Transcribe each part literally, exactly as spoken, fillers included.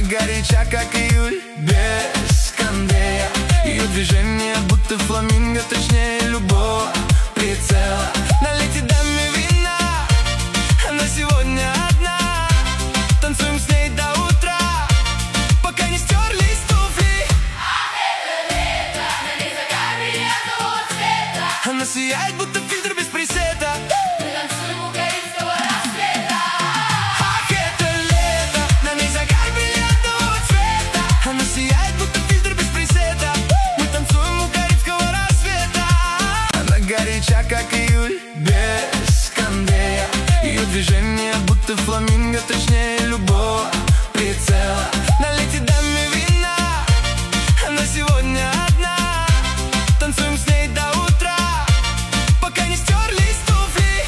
горяча, как июль, без кондея. Ее движение будто фламинго, точнее любого прицела. Налейте даме вина, она сегодня одна. Танцуем с ней до утра, пока не стерлись туфли. На ней загар бриллиантового цвета. Она сияет, будто фильтр без пресета. Мы танцуем у карибского рассвета. Ах, это лето, на ней загар бриллиантового цвета. Она сияет, будто фильтр без пресета. Мы танцуем у карибского рассвета. Она горяча, как июль, без кондея. Ее движение будто фламинго, точнее любого прицела. Налейте даме вина, она сегодня одна. Танцуем с ней до утра, пока не стерлись туфли.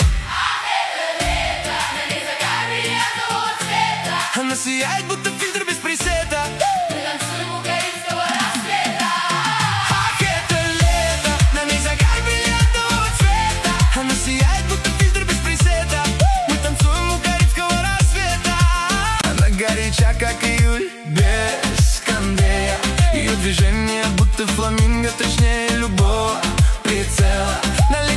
На ней загар бриллиантового цвета. Она сияет, будто фильтр без пресета. Мы танцуем у карибского рассвета. Ах, это лето, на ней загар бриллиантового цвета. Она сияет, будто фильтр без пресета. Мы танцуем у карибского рассвета. Она горяча, как июль, без кондея. Ее движение будто фламинго, точнее любого прицела.